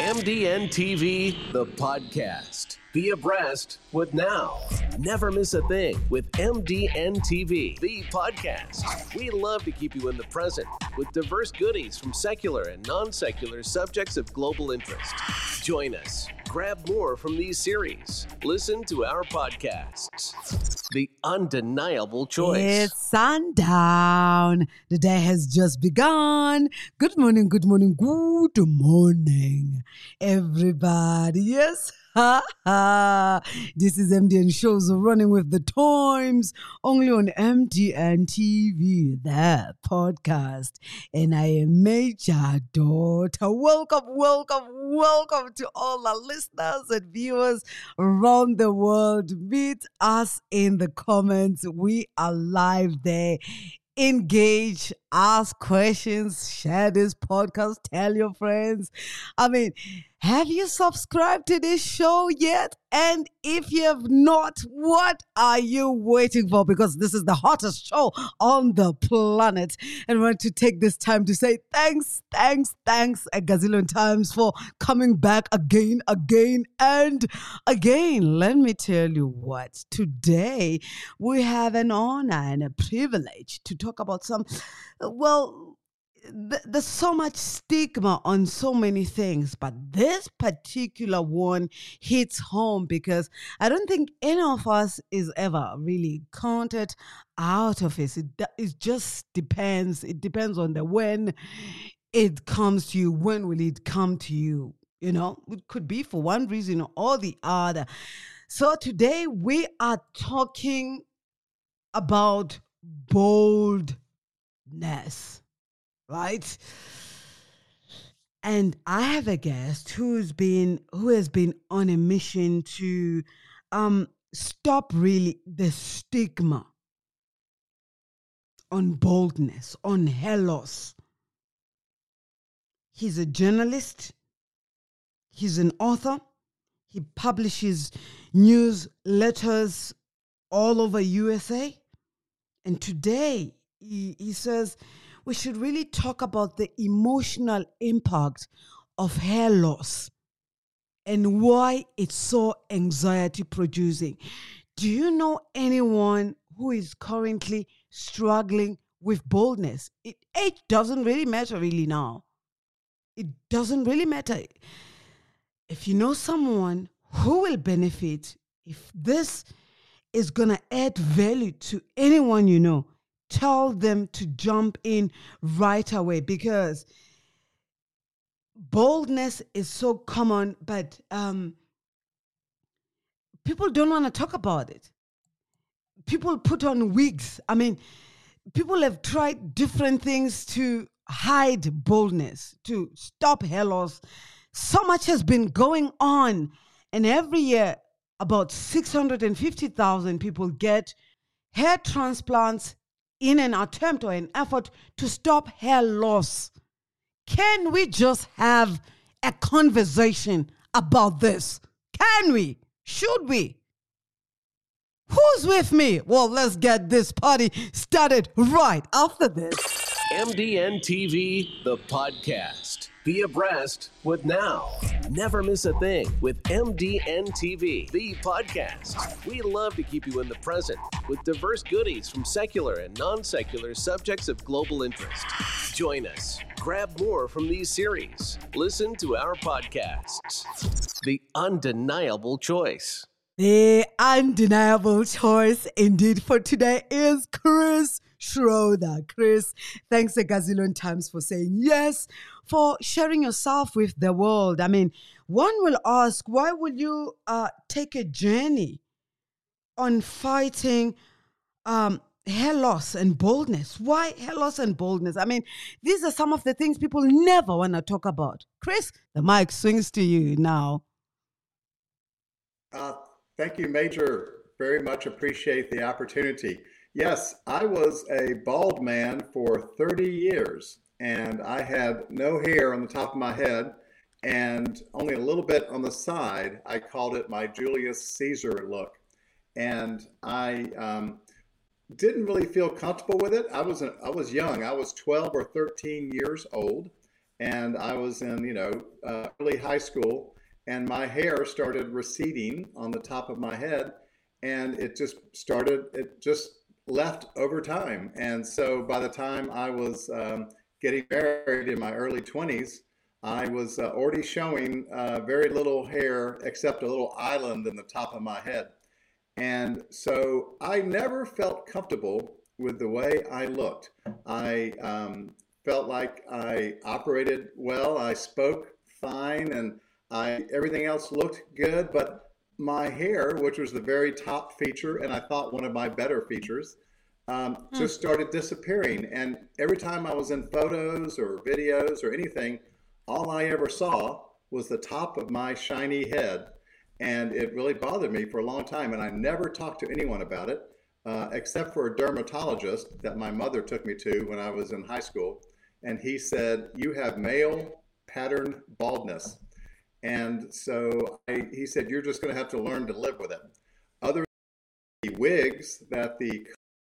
MDN TV, the podcast. Be abreast with Now. Never miss a thing with MDN TV, the podcast. We love to keep you in the present with diverse goodies from secular and non-secular subjects of global interest. Join us. Grab more from these series. Listen to our podcasts. The undeniable choice. It's sundown. The day has just begun. Good morning, good morning, good morning, everybody. Yes. This is MDN Shows Running with the Times, only on MDN TV, the podcast. And I am Major Daughter. Welcome to all our listeners and viewers around the world. Meet us in the comments. We are live there. Engage, ask questions, share this podcast, tell your friends. Have you subscribed to this show yet? And if you have not, what are you waiting for? Because this is the hottest show on the planet. And I want to take this time to say thanks a gazillion times for coming back again and again. Let me tell you what, today we have an honor and a privilege to talk about there's so much stigma on so many things, but this particular one hits home because I don't think any of us is ever really counted out of it. It just depends. It depends on the when it comes to you. When will it come to you? You know, it could be for one reason or the other. So today we are talking about boldness. Right? And I have a guest who has been on a mission to stop really the stigma on boldness, on helos. He's a journalist. He's an author. He publishes newsletters all over USA. And today he says we should really talk about the emotional impact of hair loss and why it's so anxiety producing. Do you know anyone who is currently struggling with boldness? Age doesn't really matter really now. It doesn't really matter. If you know someone who will benefit, if this is going to add value to anyone you know, tell them to jump in right away because boldness is so common, but people don't want to talk about it. People put on wigs. People have tried different things to hide boldness, to stop hair loss. So much has been going on, and every year about 650,000 people get hair transplants in an attempt or an effort to stop hair loss. Can we just have a conversation about this? Can we? Should we? Who's with me? Well, let's get this party started right after this. MDN TV, the podcast. Be abreast with Now. Never miss a thing with MDN TV, the podcast. We love to keep you in the present with diverse goodies from secular and non-secular subjects of global interest. Join us. Grab more from these series. Listen to our podcasts. The undeniable choice. The undeniable choice indeed for today is Chris Schroeder. Chris, thanks a gazillion times for saying yes, for sharing yourself with the world. One will ask, why will you take a journey on fighting hair loss and boldness? Why hair loss and boldness? These are some of the things people never want to talk about. Chris, the mic swings to you now. Thank you, Major. Very much appreciate the opportunity. Yes, I was a bald man for 30 years, and I had no hair on the top of my head and only a little bit on the side. I called it my Julius Caesar look. And I didn't really feel comfortable with it. I was young. I was 12 or 13 years old, and I was in, early high school, and my hair started receding on the top of my head, and it just left over time. And so by the time I was getting married in my early 20s, I was already showing very little hair except a little island in the top of my head. And so I never felt comfortable with the way I looked. I felt like I operated well, I spoke fine, and everything else looked good, but my hair, which was the very top feature, and I thought one of my better features, just started disappearing. And every time I was in photos or videos or anything, all I ever saw was the top of my shiny head. And it really bothered me for a long time. And I never talked to anyone about it, except for a dermatologist that my mother took me to when I was in high school. And he said, "You have male pattern baldness." And so he said, "You're just going to have to learn to live with it." Other than the wigs that the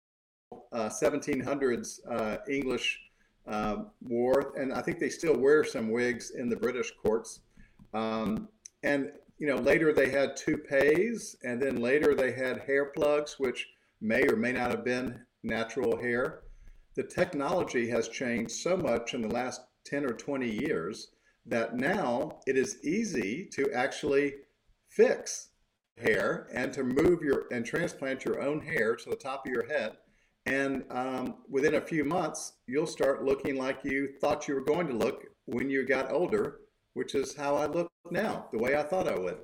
1700s English wore, and I think they still wear some wigs in the British courts. And later they had toupees, and then later they had hair plugs, which may or may not have been natural hair. The technology has changed so much in the last 10 or 20 years that now it is easy to actually fix hair and to move and transplant your own hair to the top of your head. And within a few months, you'll start looking like you thought you were going to look when you got older, which is how I look now, the way I thought I would.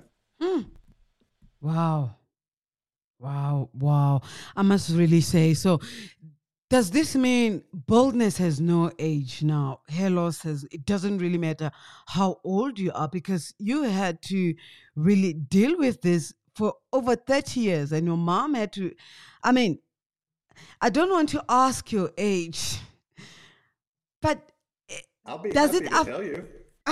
Wow. Wow. Wow. I must really say, so does this mean baldness has no age now? Hair loss it doesn't really matter how old you are, because you had to really deal with this for over 30 years, and your mom had to, I don't want to ask your age, but I'll be happy to tell you.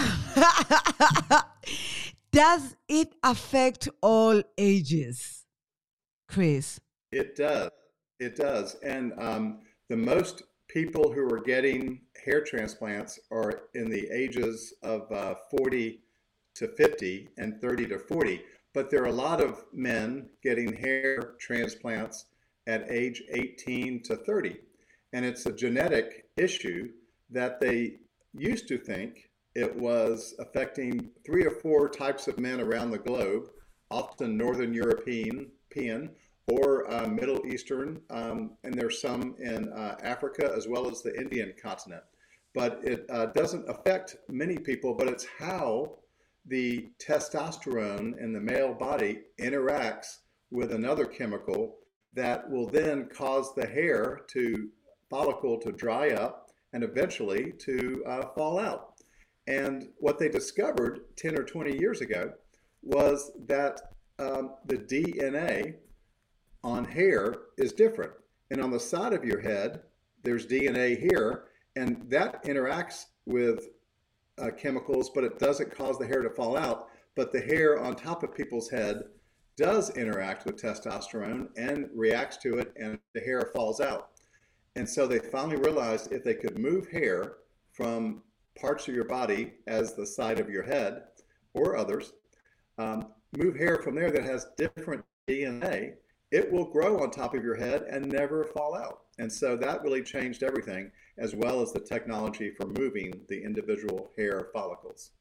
Does it affect all ages, Chris? It does. It does. And the most people who are getting hair transplants are in the ages of 40 to 50 and 30 to 40. But there are a lot of men getting hair transplants at age 18 to 30. And it's a genetic issue that they used to think it was affecting 3 or 4 types of men around the globe, often Northern European or Middle Eastern, and there's some in Africa as well as the Indian continent. But it doesn't affect many people, but it's how the testosterone in the male body interacts with another chemical that will then cause the hair follicle to dry up and eventually to fall out. And what they discovered 10 or 20 years ago was that the DNA on hair is different. And on the side of your head, there's DNA here, and that interacts with chemicals, but it doesn't cause the hair to fall out. But the hair on top of people's head does interact with testosterone and reacts to it, and the hair falls out. And so they finally realized if they could move hair from parts of your body as the side of your head or others, move hair from there that has different DNA, it will grow on top of your head and never fall out. And so that really changed everything, as well as the technology for moving the individual hair follicles.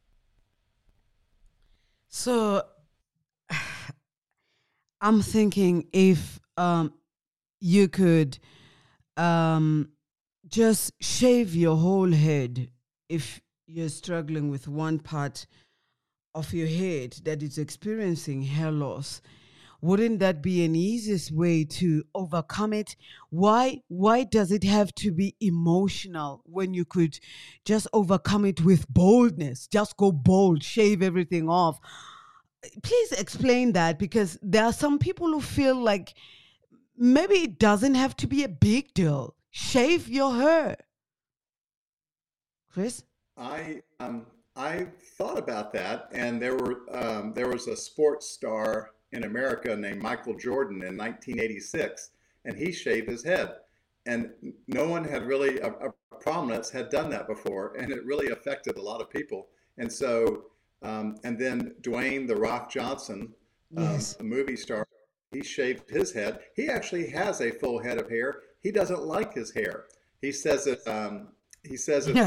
So I'm thinking if you could just shave your whole head if you're struggling with one part of your head that is experiencing hair loss, wouldn't that be an easiest way to overcome it? Why does it have to be emotional when you could just overcome it with boldness? Just go bold, shave everything off. Please explain that, because there are some people who feel like maybe it doesn't have to be a big deal. Shave your hair. Chris? I thought about that, and there was a sports star in America named Michael Jordan in 1986, and he shaved his head. and no one had really a prominence had done that before, and it really affected a lot of people. And so, and then Dwayne The Rock Johnson, Yes. a movie star, he shaved his head. He actually has a full head of hair. He doesn't like his hair. He says it. He says it.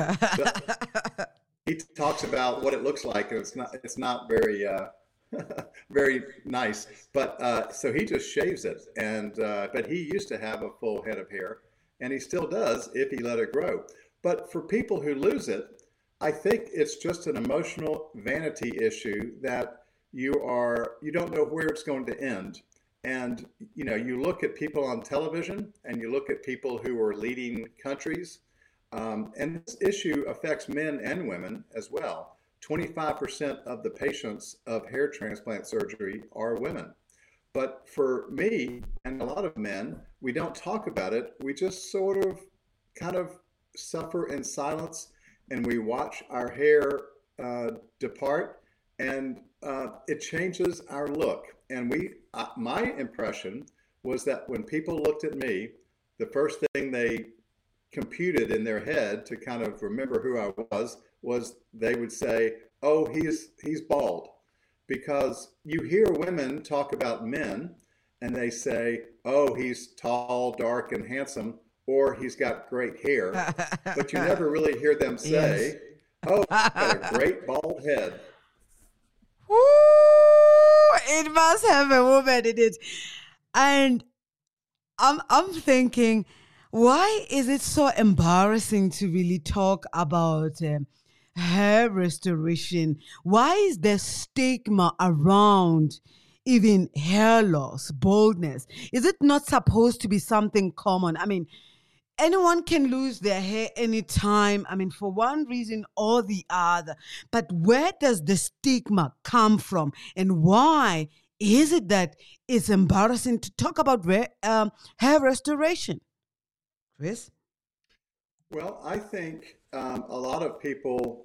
He talks about what it looks like, and it's not very very nice. But so he just shaves it, and but he used to have a full head of hair, and he still does if he let it grow. But for people who lose it, I think it's just an emotional vanity issue that you don't know where it's going to end. And you look at people on television, and you look at people who are leading countries, and this issue affects men and women as well. 25% of the patients of hair transplant surgery are women. But for me and a lot of men, we don't talk about it. We just sort of kind of suffer in silence, and we watch our hair depart, and it changes our look. And my impression was that when people looked at me, the first thing they computed in their head to kind of remember who I was they would say, "Oh, he's bald," because you hear women talk about men, and they say, "Oh, he's tall, dark, and handsome," or "He's got great hair," but you never really hear them say, Yes. "Oh, he's got a great bald head." Woo! It must have a woman in it. And I'm thinking, why is it so embarrassing to really talk about hair restoration? Why is there stigma around even hair loss, baldness? Is it not supposed to be something common? I mean, anyone can lose their hair anytime. I mean, for one reason or the other. But where does the stigma come from? And why is it that it's embarrassing to talk about hair restoration? Chris? Well, I think a lot of people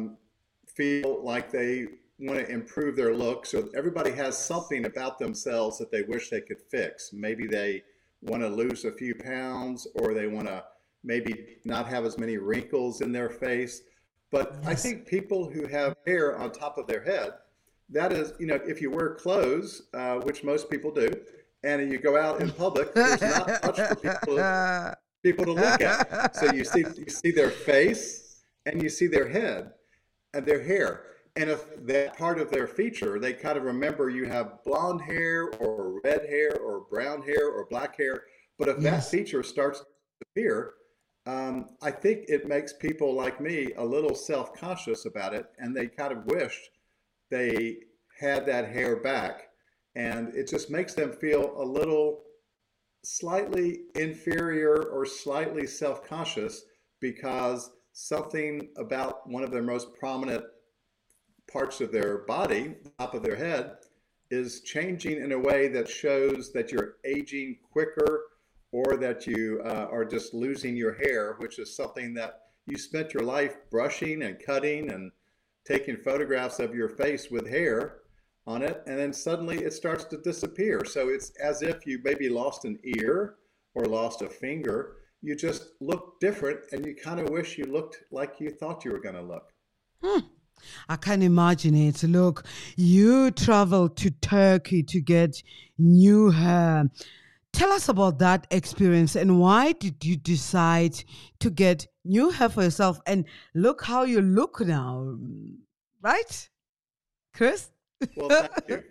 feel like they want to improve their look. So everybody has something about themselves that they wish they could fix. Maybe they want to lose a few pounds, or they want to maybe not have as many wrinkles in their face. But I think people who have hair on top of their head, that is, if you wear clothes, which most people do, and you go out in public, there's not much for people to look at. So you see their face, and you see their head and their hair. And if that part of their feature, they kind of remember you have blonde hair or red hair or brown hair or black hair. But if that feature starts to disappear, I think it makes people like me a little self-conscious about it, and they kind of wish they had that hair back. And it just makes them feel a little slightly inferior or slightly self-conscious because something about one of their most prominent parts of their body, top of their head, is changing in a way that shows that you're aging quicker, or that you are just losing your hair, which is something that you spent your life brushing and cutting and taking photographs of your face with hair on it, and then suddenly it starts to disappear. So it's as if you maybe lost an ear or lost a finger. You just look different, and you kind of wish you looked like you thought you were going to look. I can imagine it. Look, you traveled to Turkey to get new hair. Tell us about that experience, and why did you decide to get new hair for yourself? And look how you look now, right, Chris? Well, thank you.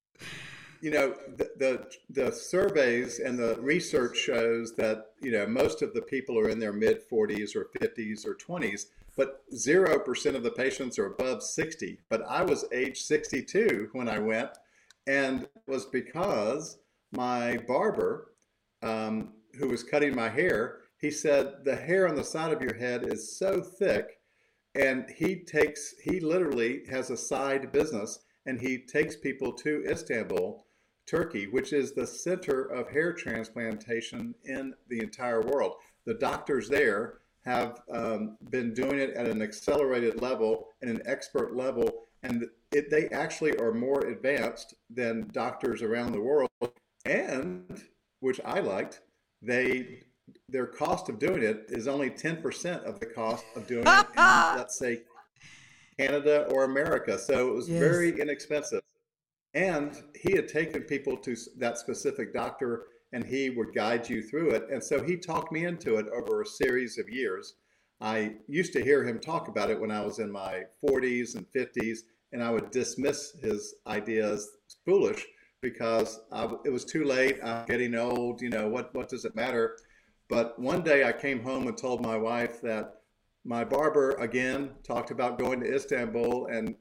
The surveys and the research shows that, most of the people are in their mid 40s or 50s or 20s, but 0% of the patients are above 60. But I was age 62 when I went, and it was because my barber, who was cutting my hair, he said, the hair on the side of your head is so thick, and he literally has a side business, and he takes people to Istanbul, Turkey, which is the center of hair transplantation in the entire world. The doctors there have been doing it at an accelerated level and an expert level, and they actually are more advanced than doctors around the world. And, which I liked, they their cost of doing it is only 10% of the cost of doing it in, let's say, Canada or America. So it was Yes. very inexpensive. And he had taken people to that specific doctor, and he would guide you through it. And so he talked me into it over a series of years. I used to hear him talk about it when I was in my 40s and 50s, and I would dismiss his ideas as foolish because it was too late. I'm getting old. What does it matter? But one day I came home and told my wife that my barber again talked about going to Istanbul and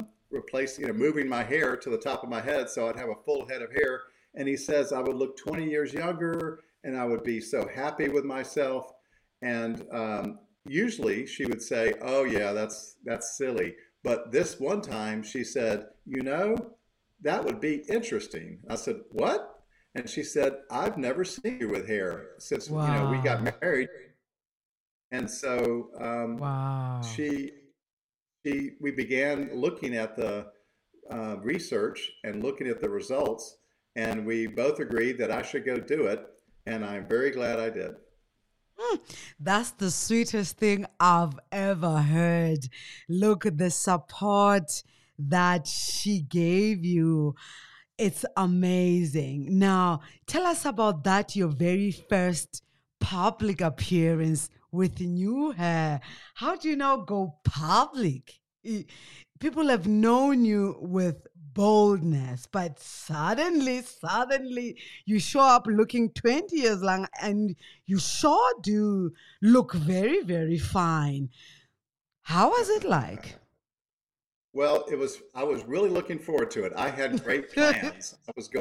moving my hair to the top of my head so I'd have a full head of hair. And he says I would look 20 years younger and I would be so happy with myself. And usually she would say, "Oh yeah, that's silly." But this one time she said, that would be interesting. I said, "What?" And she said, "I've never seen you with hair since we got Wow. married." And so Wow. she we began looking at the research and looking at the results, and we both agreed that I should go do it, and I'm very glad I did. That's the sweetest thing I've ever heard. Look at the support that she gave you. It's amazing. Now, tell us about that, your very first public appearance with new hair. How do you now go public? People have known you with boldness, but suddenly, you show up looking 20 years long and you sure do look very, very fine. How was it like? Well, I was really looking forward to it. I had great plans.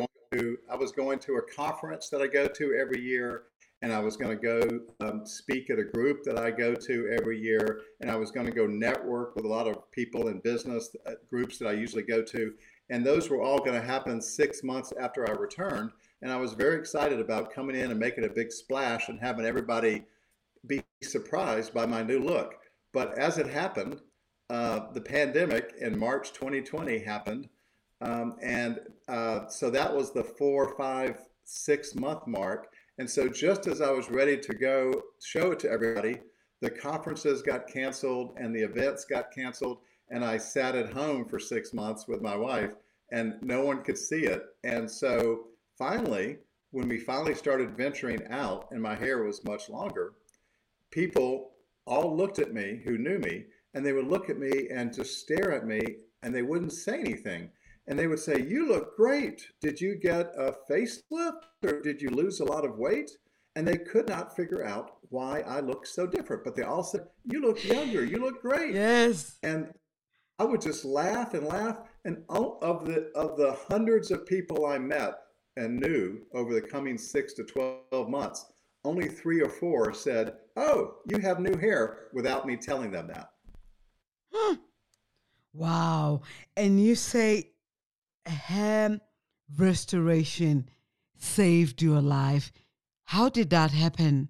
I was going to a conference that I go to every year, and I was going to go speak at a group that I go to every year, and I was going to go network with a lot of people in business groups that I usually go to, and those were all going to happen 6 months after I returned. And I was very excited about coming in and making a big splash and having everybody be surprised by my new look. But as it happened, the pandemic in March 2020 happened. So that was the 4, 5, 6 month mark. And so just as I was ready to go show it to everybody, the conferences got canceled and the events got canceled. And I sat at home for 6 months with my wife and no one could see it. And so finally, when we finally started venturing out and my hair was much longer, people all looked at me who knew me, and they would look at me and just stare at me, and they wouldn't say anything. And they would say, "You look great. Did you get a facelift or did you lose a lot of weight?" And they could not figure out why I looked so different. But they all said, "You look younger. You look great." Yes. And I would just laugh and laugh. And of the hundreds of people I met and knew over the coming 6 to 12 months, only 3 or 4 said, "Oh, you have new hair," without me telling them that. Wow. And you say hair restoration saved your life. How did that happen?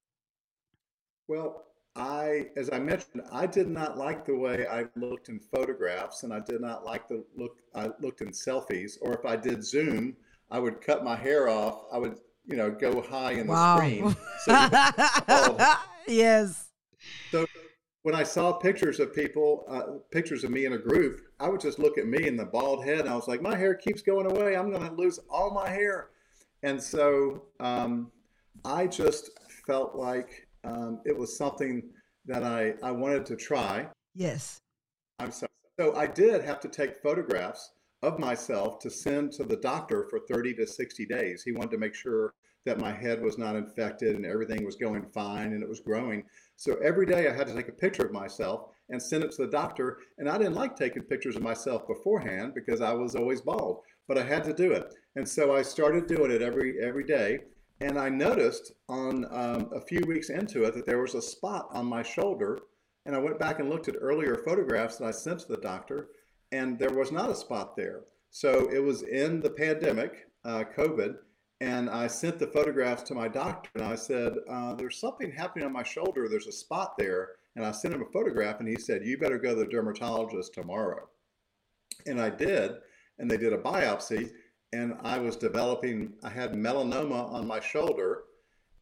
Well, as I mentioned, I did not like the way I looked in photographs, and I did not like the look I looked in selfies. Or if I did Zoom, I would cut my hair off. I would, go high in the screen. Wow. So you had bald. Yes. So when I saw pictures of people, pictures of me in a group, I would just look at me and the bald head, and I was like, my hair keeps going away. I'm going to lose all my hair. And so I just felt like it was something that I wanted to try. Yes. I'm sorry. So I did have to take photographs of myself to send to the doctor for 30 to 60 days. He wanted to make sure that my head was not infected and everything was going fine and it was growing. So every day I had to take a picture of myself and send it to the doctor. And I didn't like taking pictures of myself beforehand because I was always bald, but I had to do it. And so I started doing it every day. And I noticed on a few weeks into it that there was a spot on my shoulder. And I went back and looked at earlier photographs that I sent to the doctor, and there was not a spot there. So it was in the pandemic, COVID, and I sent the photographs to my doctor, and I said, there's something happening on my shoulder. There's a spot there. And I sent him a photograph, and he said, "You better go to the dermatologist tomorrow." And I did, and they did a biopsy, and I had melanoma on my shoulder.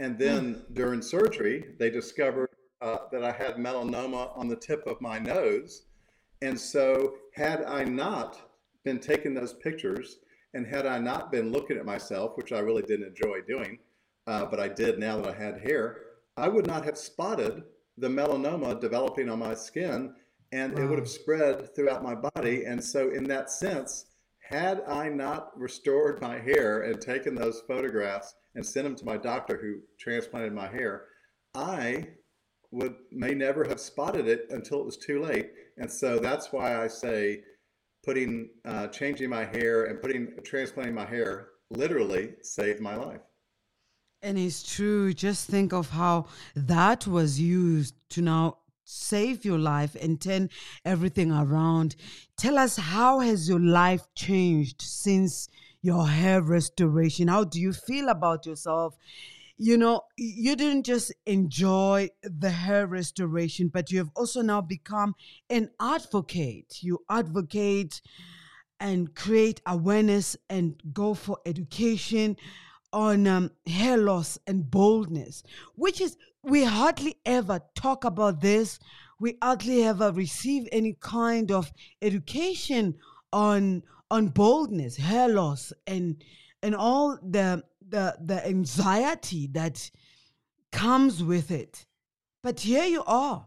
And then during surgery, they discovered that I had melanoma on the tip of my nose. And so, had I not been taking those pictures and had I not been looking at myself, which I really didn't enjoy doing, but I did now that I had hair, I would not have spotted the melanoma developing on my skin, and it would have spread throughout my body. And so, in that sense, had I not restored my hair and taken those photographs and sent them to my doctor who transplanted my hair, I may never have spotted it until it was too late. And so that's why I say changing my hair and transplanting my hair literally saved my life. And it's true. Just think of how that was used to now save your life and turn everything around. Tell us, how has your life changed since your hair restoration? How do you feel about yourself? You know, you didn't just enjoy the hair restoration, but you have also now become an advocate. You advocate and create awareness and go for education on hair loss and baldness, which is, we hardly ever talk about this. We hardly ever receive any kind of education on baldness, hair loss, and all the anxiety that comes with it. But here you are.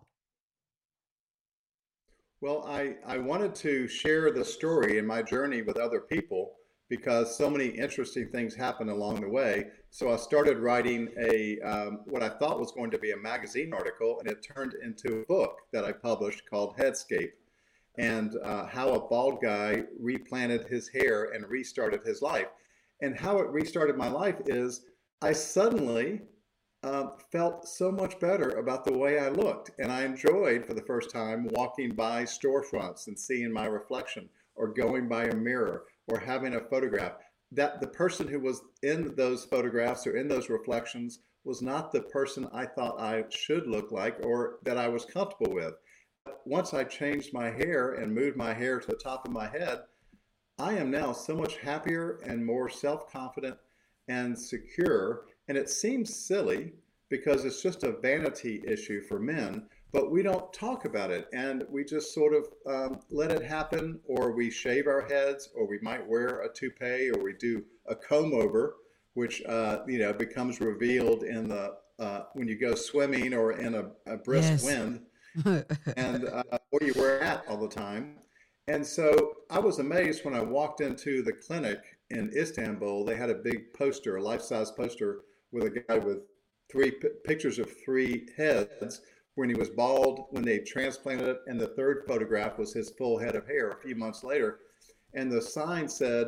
Well, I wanted to share the story and my journey with other people because so many interesting things happened along the way. So I started writing what I thought was going to be a magazine article, and it turned into a book that I published called Headscape, and how a bald guy replanted his hair and restarted his life. And how it restarted my life is I suddenly felt so much better about the way I looked. And I enjoyed, for the first time, walking by storefronts and seeing my reflection, or going by a mirror, or having a photograph. That the person who was in those photographs or in those reflections was not the person I thought I should look like or that I was comfortable with. Once I changed my hair and moved my hair to the top of my head, I am now so much happier and more self-confident and secure. And it seems silly because it's just a vanity issue for men, but we don't talk about it, and we just sort of let it happen, or we shave our heads, or we might wear a toupee, or we do a comb over, which becomes revealed in the when you go swimming or in a brisk wind, and or you wear a hat all the time. And so I was amazed when I walked into the clinic in Istanbul. They had a big poster, a life-size poster, with a guy with pictures of 3 heads when he was bald, when they transplanted it, and the third photograph was his full head of hair a few months later. And the sign said,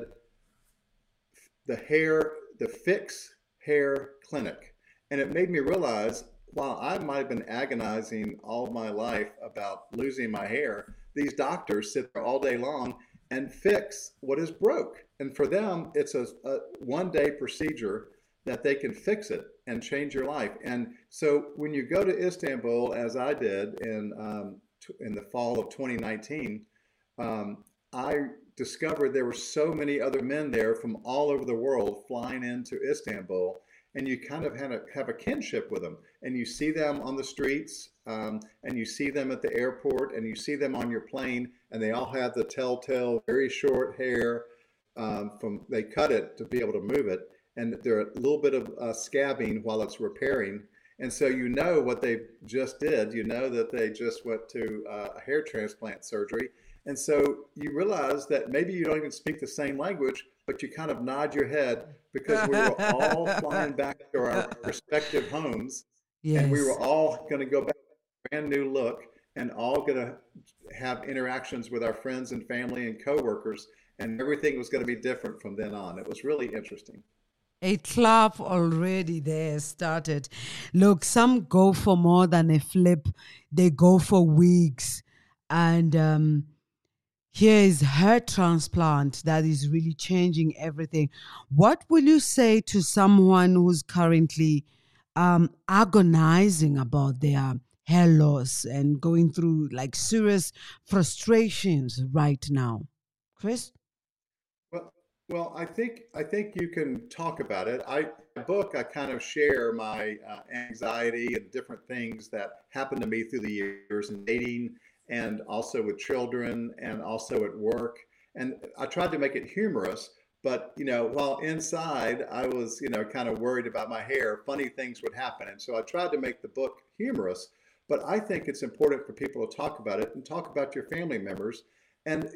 the Fix Hair Clinic. And it made me realize, while I might have been agonizing all my life about losing my hair, these doctors sit there all day long and fix what is broke. And for them, it's a one-day procedure that they can fix it and change your life. And so when you go to Istanbul, as I did in the fall of 2019, I discovered there were so many other men there from all over the world flying into Istanbul, and you kind of have a kinship with them. And you see them on the streets, and you see them at the airport, and you see them on your plane, and they all have the telltale very short hair. They cut it to be able to move it, and there are a little bit of scabbing while it's repairing. And so you know what they just did. You know that they just went to a hair transplant surgery. And so you realize that maybe you don't even speak the same language, but you kind of nod your head because we were all flying back to our respective homes. Yes. And we were all going to go back to a brand new look, and all going to have interactions with our friends and family and coworkers. And everything was going to be different from then on. It was really interesting. A clap already there started. Look, some go for more than a flip. They go for wigs. And here is hair transplant that is really changing everything. What will you say to someone who's currently agonizing about their hair loss and going through like serious frustrations right now? Chris? Well, I think you can talk about it. My book, I kind of share my anxiety and different things that happened to me through the years in dating and also with children and also at work. And I tried to make it humorous, but while inside I was, kind of worried about my hair, funny things would happen. And so I tried to make the book humorous, but I think it's important for people to talk about it and talk about your family members. And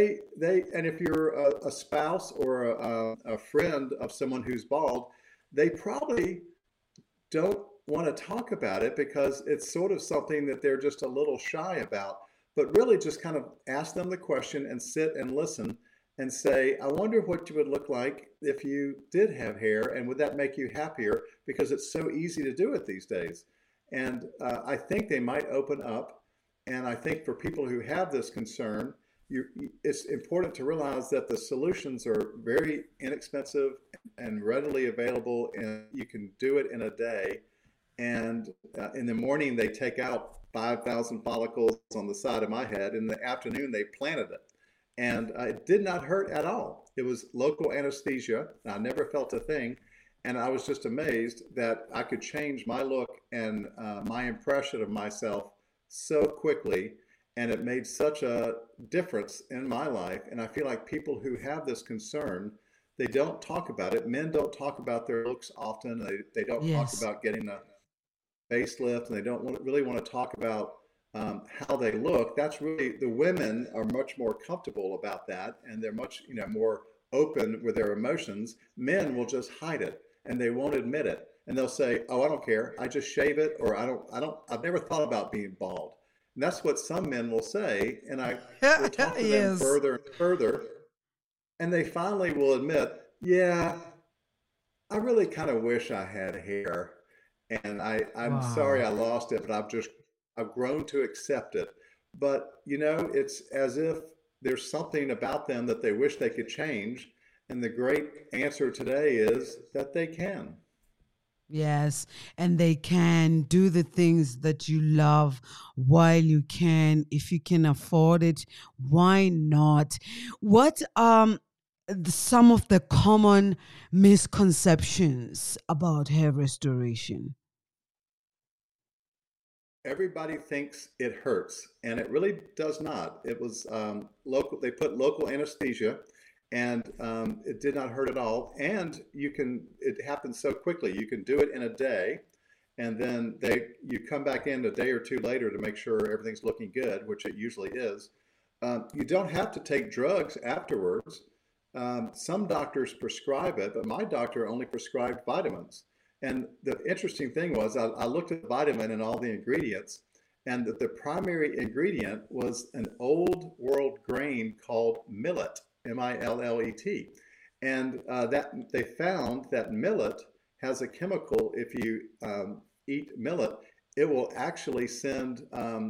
and if you're a spouse or a friend of someone who's bald, they probably don't want to talk about it because it's sort of something that they're just a little shy about. But really just kind of ask them the question and sit and listen and say, I wonder what you would look like if you did have hair, and would that make you happier? Because it's so easy to do it these days. And I think they might open up. And I think for people who have this concern, it's important to realize that the solutions are very inexpensive and readily available, and you can do it in a day. And in the morning, they take out 5,000 follicles on the side of my head. In the afternoon, they planted it. And it did not hurt at all. It was local anesthesia. I never felt a thing. And I was just amazed that I could change my look and my impression of myself so quickly. And it made such a difference in my life. And I feel like people who have this concern, they don't talk about it. Men don't talk about their looks often. They don't talk Yes. about getting a facelift, and they don't really want to talk about how they look. That's really, the women are much more comfortable about that, and they're much more open with their emotions. Men will just hide it, and they won't admit it, and they'll say, "Oh, I don't care. I just shave it," or "I don't. I've never thought about being bald." And that's what some men will say, and I will talk to them Yes. further and further, and they finally will admit, "Yeah, I really kind of wish I had hair, and I'm sorry I Wow. lost it, but I've grown to accept it." But it's as if there's something about them that they wish they could change, and the great answer today is that they can. Yes, and they can do the things that you love while you can. If you can afford it, why not? What some of the common misconceptions about hair restoration? Everybody thinks it hurts, and it really does not. It was local. They put local anesthesia, and it did not hurt at all. And you can. It happens so quickly. You can do it in a day, and then you come back in a day or two later to make sure everything's looking good, which it usually is. You don't have to take drugs afterwards. Some doctors prescribe it, but my doctor only prescribed vitamins. And the interesting thing was, I looked at the vitamin and all the ingredients, and that the primary ingredient was an old world grain called millet, Millet. And that they found that millet has a chemical. If you eat millet, it will actually send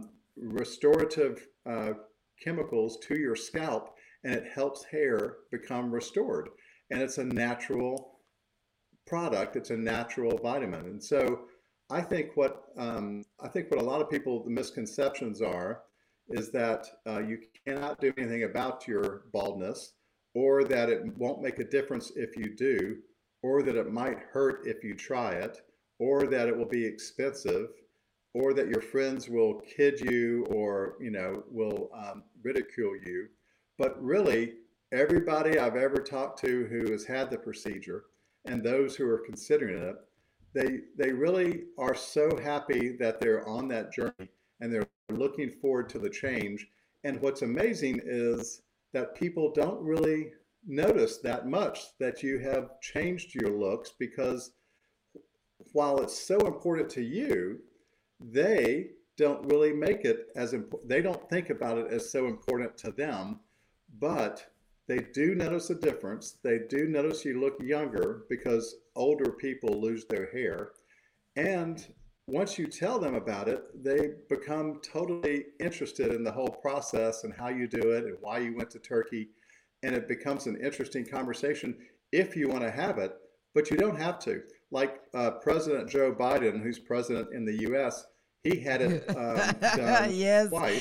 restorative chemicals to your scalp, and it helps hair become restored. And it's a natural product. It's a natural vitamin. And so I think what a lot of people, the misconceptions are is that you cannot do anything about your baldness, or that it won't make a difference if you do, or that it might hurt if you try it, or that it will be expensive, or that your friends will kid you, or will ridicule you. But really, everybody I've ever talked to who has had the procedure, and those who are considering it, they really are so happy that they're on that journey, and they're looking forward to the change. And what's amazing is that people don't really notice that much that you have changed your looks, because while it's so important to you, they don't really make it as important. They don't think about it as so important to them, but they do notice a difference. They do notice you look younger because older people lose their hair. And once you tell them about it, they become totally interested in the whole process and how you do it and why you went to Turkey. And it becomes an interesting conversation if you want to have it, but you don't have to. Like President Joe Biden, who's president in the US, he had it done Yes. twice.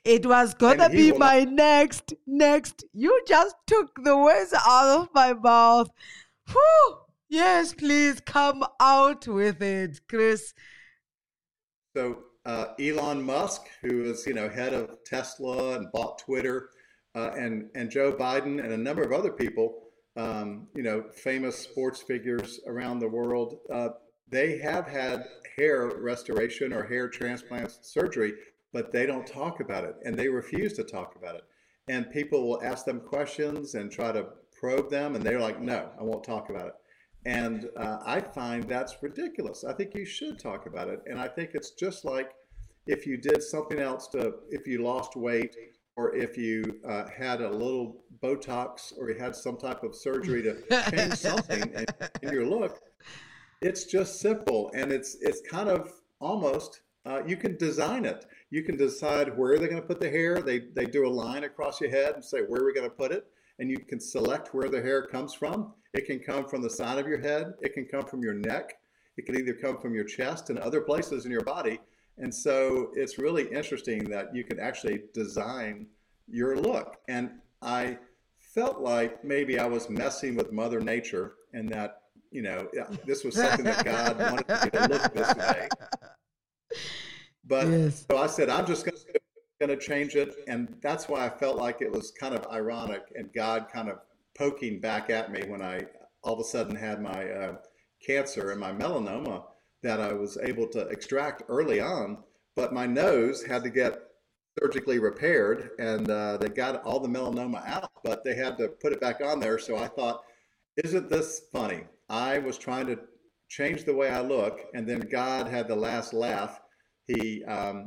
It was gonna And he be will my next. You just took the words out of my mouth. Whew. Yes, please come out with it, Chris. So Elon Musk, who is head of Tesla and bought Twitter, and Joe Biden and a number of other people, famous sports figures around the world, they have had hair restoration or hair transplant surgery, but they don't talk about it, and they refuse to talk about it. And people will ask them questions and try to probe them, and they're like, "No, I won't talk about it." And I find that's ridiculous. I think you should talk about it. And I think it's just like if you did something else if you lost weight, or if you had a little Botox, or you had some type of surgery to change something in your look. It's just simple. And it's kind of almost, you can design it. You can decide where they're going to put the hair. They do a line across your head and say, where are we going to put it? And you can select where the hair comes from. It can come from the side of your head. It can come from your neck. It can either come from your chest and other places in your body. And so it's really interesting that you can actually design your look. And I felt like maybe I was messing with Mother Nature, and that, this was something that God wanted me to look this way. But Yes. so I said, I'm just going to change it. And that's why I felt like it was kind of ironic and God kind of poking back at me when I all of a sudden had my cancer and my melanoma that I was able to extract early on. But my nose had to get surgically repaired, and they got all the melanoma out, but they had to put it back on there. So I thought, isn't this funny? I was trying to change the way I look, and then God had the last laugh. He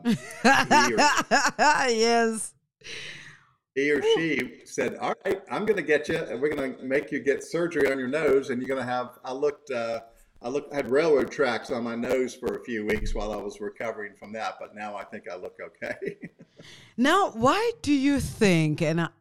Yes. or she said, all right, I'm going to get you, and we're going to make you get surgery on your nose, and you're going to have, I had railroad tracks on my nose for a few weeks while I was recovering from that, but now I think I look okay. Now, why do you think, and